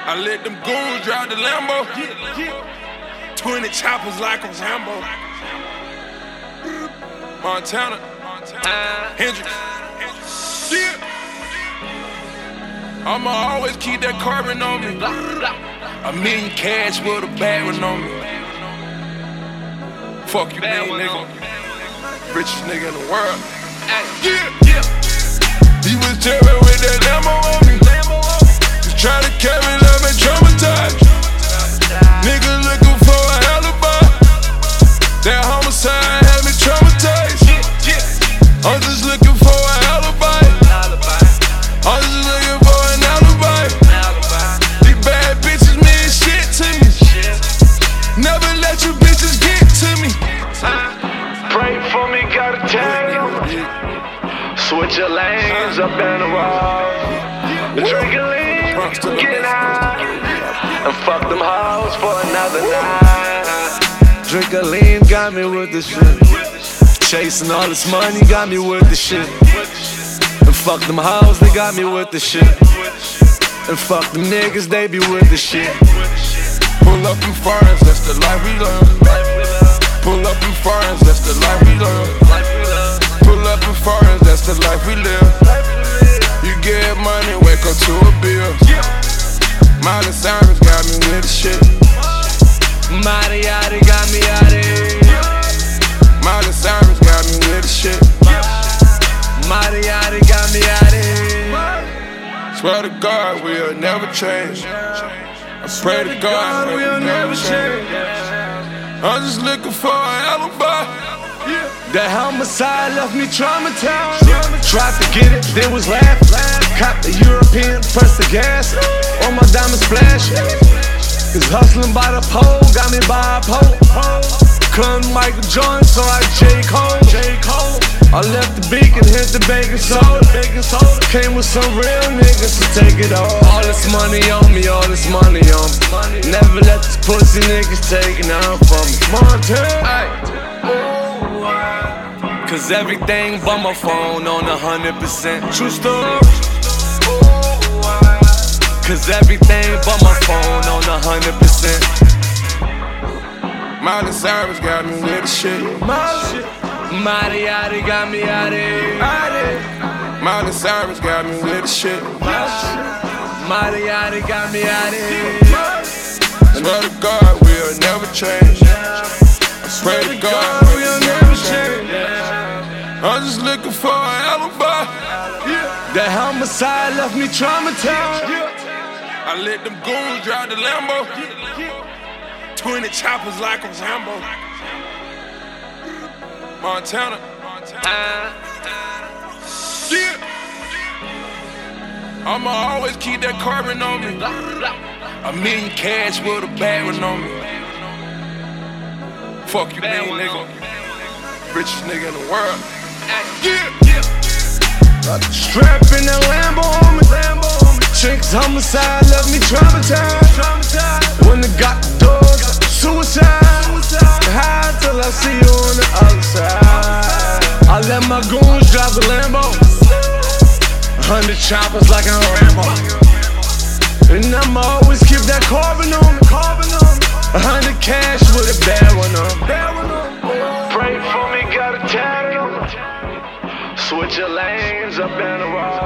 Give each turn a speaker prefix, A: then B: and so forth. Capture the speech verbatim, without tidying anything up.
A: I let them goons drive the Lambo. Twenty choppers like a Rambo. Montana, Hendrix. Yeah. I'ma always keep that carbon on me. A million cash with a bad one on me. Fuck you, man, nigga. Richest nigga in the world. Yeah. He was tearing with that Lambo on me. Just trying to carry love and traumatize. Niggas looking for an alibi. That homicide had me traumatized. I'm just looking for an alibi. I'm just looking for an alibi. These bad bitches mean shit to me. Never let you bitches get to me.
B: Pray for me, gotta tell you. Switch your lanes up in the road. Drink a lean, get high, and fuck them hoes for another night. Drink a lean, got me with the shit. Chasing all this money, got me with the shit. And fuck them hoes, they got me with the shit. And fuck them niggas, they be with the shit.
A: Pull up in foreigns, that's the life we love. Pull up in foreigns, that's the life we love. Pull up in foreigns, that's the life we live. You get money, wake up to a bill. Miley Cyrus got me with the shit.
B: Mighty Yachty got me out here.
A: Miley Cyrus got me with the shit.
B: Mighty Yachty got me out here.
A: Swear to God, we'll never change. I pray to God, we'll never change. I'm just looking for an alibi.
B: That homicide left me traumatized. Tried to get it, then was laughing. Caught the European, press the gas. All my diamonds flashing. Cause hustling by the pole got me by a pole. Couldn't Michael Jordan, so I J. Cole. I left the beacon, hit the baking soda. Came with some real niggas to take it all. All this money on me, all this money on me. Never let these pussy niggas take it out from me. Montana. Cause everything but my phone on a hundred percent true story. Cause everything but my phone on a hundred percent.
A: Miley Cyrus got me with the shit.
B: Mighty Yachty got me out here.
A: Miley Cyrus got me with the shit.
B: Mighty Yachty got me out here.
A: Swear to God, we'll never change. I pray to God, we'll never change. I'm just looking for an alibi.
B: That homicide left me traumatized.
A: I let them goons drive the Lambo. Twenty choppers like a Rambo. Montana. Yeah. I'ma always keep that carbon on me. A million cash with a bad one on me. Fuck you, man, nigga. Richest nigga in the world. Yeah.
B: Strap in that Lambo on me. Chicks homicide left me traumatized. When they got the doors, suicide. High till I see you on the other side. I let my goons drive the Lambo. Hundred choppers like a Rambo. And I'ma always keep that carbon on me. A hundred cash with a bad one on. Pray for me, gotta tell you. Switch your lanes up in the road.